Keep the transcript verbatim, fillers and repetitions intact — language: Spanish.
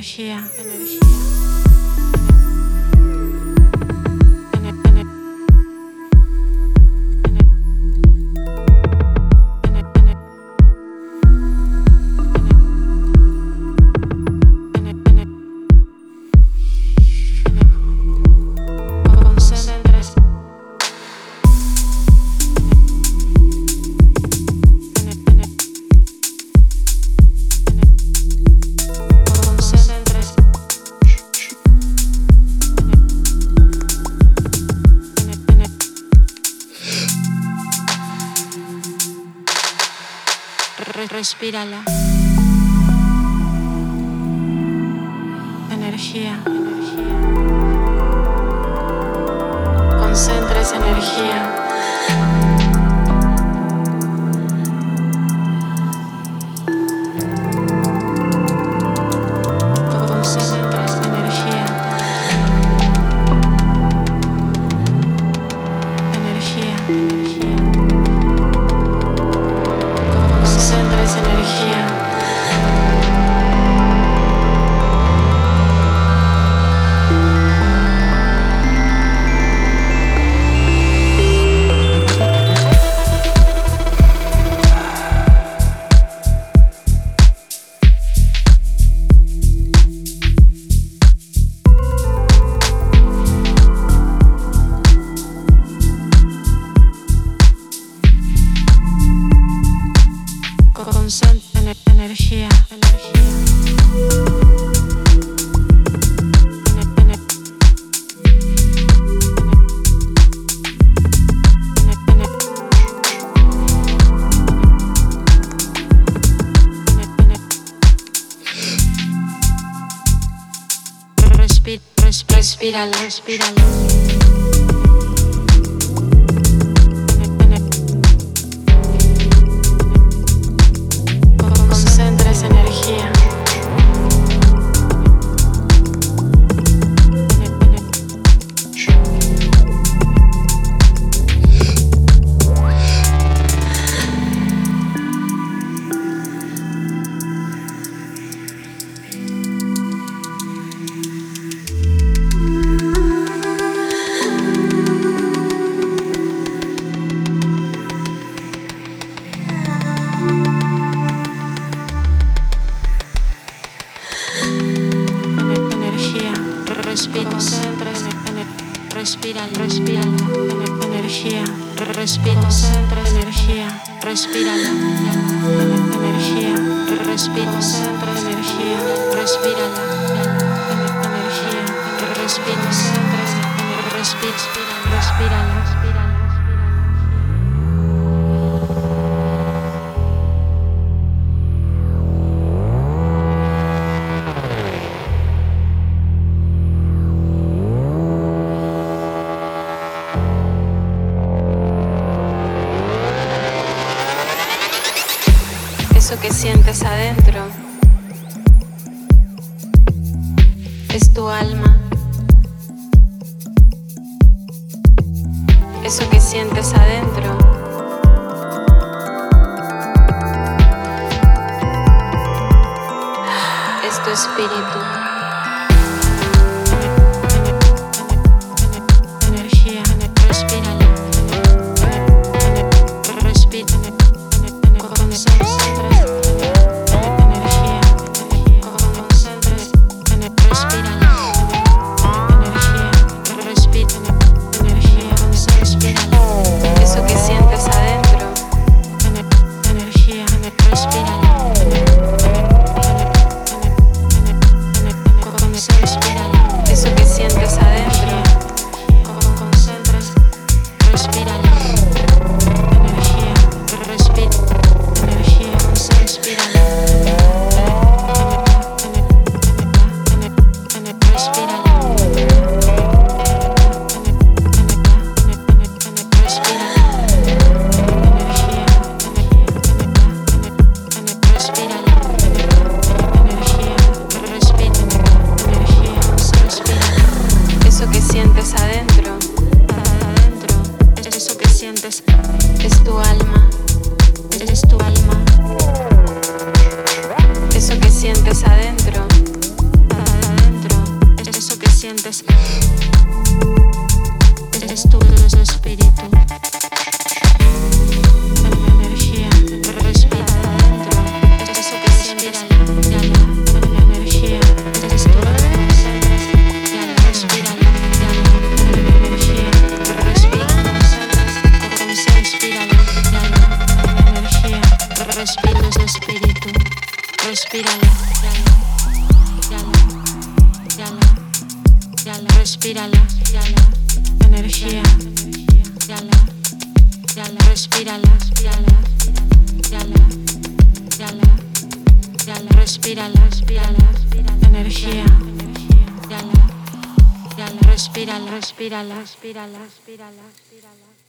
energía, energía. Respírala. Energía, energía. Concentra esa energía. Concentra esa energía. Energía, energía. Concentra esa energía. Concentra energía, energía. Respira, respírala, respírala. Concentra esa energía. Respira, respira, energía, respira, concentra energía, respira, energía, respira, concentra energía, respira, energía, respira, concentra, respira, respira, respira. Eso que sientes adentro es tu alma. Eso que sientes adentro es tu espíritu. Energía, respírala. Respira. Eso que sientes adentro, energía, respírala. Eso que sientes adentro, concentras, respírala. Energía, respira, energía, respírala. Respírala. Eso que sientes adentro, adentro, eso que sientes es tu alma, es tu alma. Eso que sientes adentro, sientes. Es tu espíritu. Energía, respira adentro. Eso que sientes, ya la energía. Es tu luz, ya la respírala, ya la energía. Respira, respírala, ya la energía. Respira tu espíritu. Respírala, ya la, ya la, ya la, ya la, respírala, ya la energía, ya la, ya la, respírala, ya la, ya la, ya la, ya la, respírala, ya la, energía, ya la, ya la, respírala, respírala, respírala, respírala, respírala.